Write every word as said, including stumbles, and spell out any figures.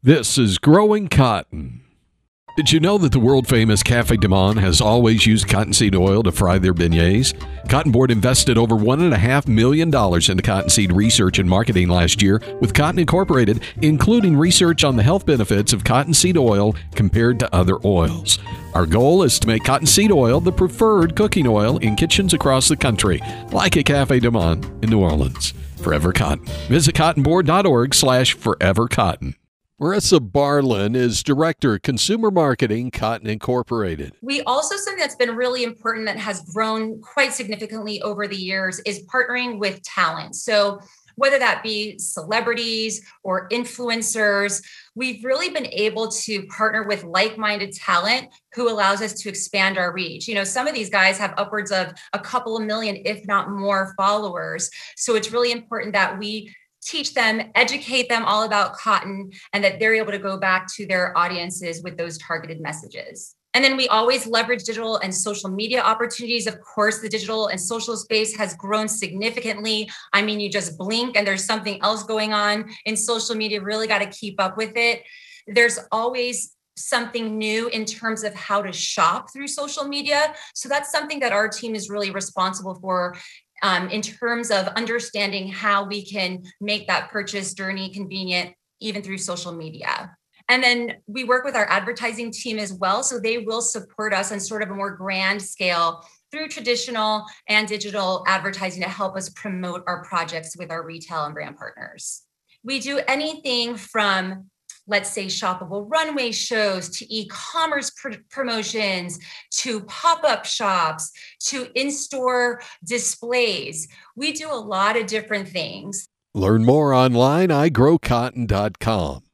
This is Growing Cotton. Did you know that the world-famous Cafe Du Monde has always used cottonseed oil to fry their beignets? Cotton Board invested over one point five million dollars into cottonseed research and marketing last year with Cotton Incorporated, including research on the health benefits of cottonseed oil compared to other oils. Our goal is to make cottonseed oil the preferred cooking oil in kitchens across the country, like at Cafe Du Monde in New Orleans. Forever Cotton. Visit cottonboard.org slash forever cotton. Marissa Barlin is Director of Consumer Marketing, Cotton Incorporated. We also, something that's been really important that has grown quite significantly over the years is partnering with talent. So whether that be celebrities or influencers, we've really been able to partner with like-minded talent who allows us to expand our reach. You know, some of these guys have upwards of a couple of million, if not more, followers. So it's really important that we teach them, educate them all about cotton, and that they're able to go back to their audiences with those targeted messages. And then we always leverage digital and social media opportunities. Of course, the digital and social space has grown significantly. I mean, you just blink and there's something else going on in social media. Really got to keep up with it. There's always something new in terms of how to shop through social media. So that's something that our team is really responsible for. Um, in terms of understanding how we can make that purchase journey convenient, even through social media. And then we work with our advertising team as well. So they will support us on sort of a more grand scale through traditional and digital advertising to help us promote our projects with our retail and brand partners. We do anything from, let's say, shoppable runway shows, to e-commerce pr- promotions, to pop-up shops, to in-store displays. We do a lot of different things. Learn more online, i grow cotton dot com.